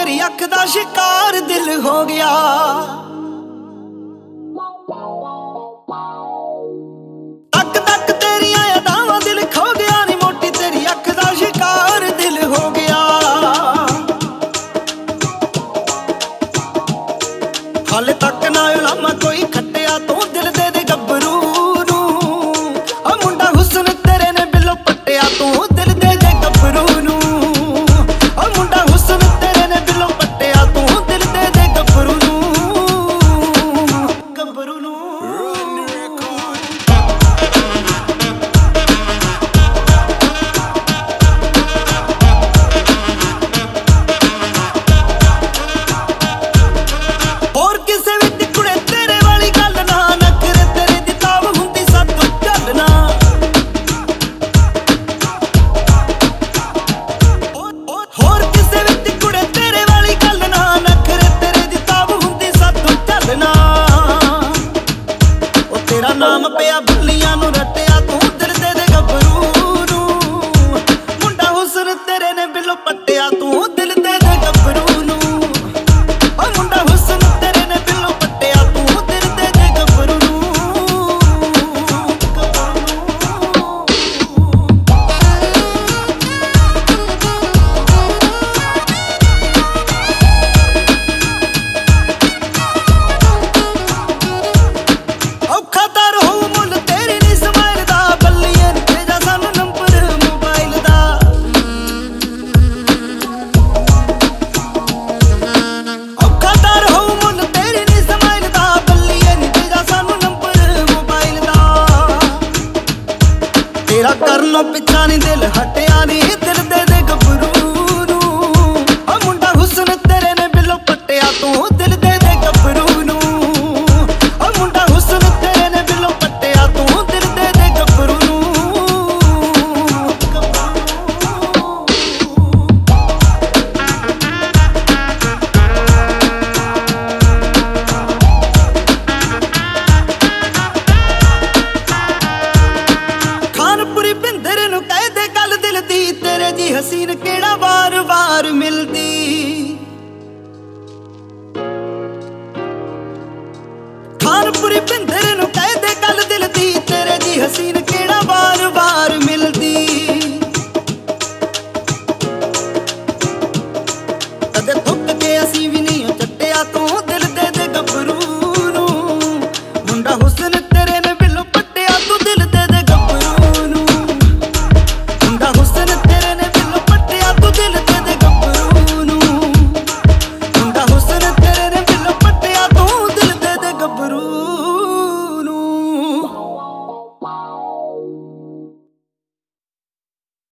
तेरी अख दा शिकार दिल हो गया। तक तक तेरिया अदावां दिल खो गया नी मोटी तेरी अख दा शिकार दिल हो गया। हाले तक ना उलामा कोई खट्टिया तू दिल दे दे गब्बरू नू। ओ मुंडा हुस्न तेरे ने बिलो पट्टिया तू दिल दे दे गब्बरू नू। ओ मुंडा हुस्न तेरे ने बिलो पट्टिया तू दिल दे दे गब्बरू नू। गब्बरू नू और किसे भी कुड़े तेरे वाली गल ना नखरे तेरे दी ताव हुंदी सातों चलना। और किसे भी कुड़े तेरे वाली गल ना नखरे तेरे दी ताव हुंदी सातों चलना। ओ तेरा नाम पिया भुलियां नू रटिया तू दिल दे दे गब्बरू नू। मुंडा हुस्न तेरे ने बिलो पट्टिया तू दिल दे दे गब्बरू नू। ओ मुंडा हुस्न तेरे ने बिलो पट्टिया तू दिल दे दे गब्बरू नू। औखा तार हो मुल तेरी नी स्माइल दा बल्लिए नी भेजा सानू नंबर मोबाइल दा। औखा तार हो मुल तेरी नी स्माइल दा बल्लिए नी भेजा सानू नंबर मोबाइल दा। तेरा करनों पिछा नी दिल हटिया नी दिल दे दे गब्बरू नू। ओ मुंडा हुस्न तेरे ने बिलो पट्टिया तू दिल दे दे गब्बरू नू। ओ मुंडा हुस्न तेरे ने बिलो पट्टिया तू दिल दे दे गब्बरू नू। खानपुरी भिंदर नू कह दे गल दिल दी तेरे जी हसीन केड़ा वार वार मिलदी। खानपुरी भिंदर नू कह दे गल दिल दी तेरे जी हसीन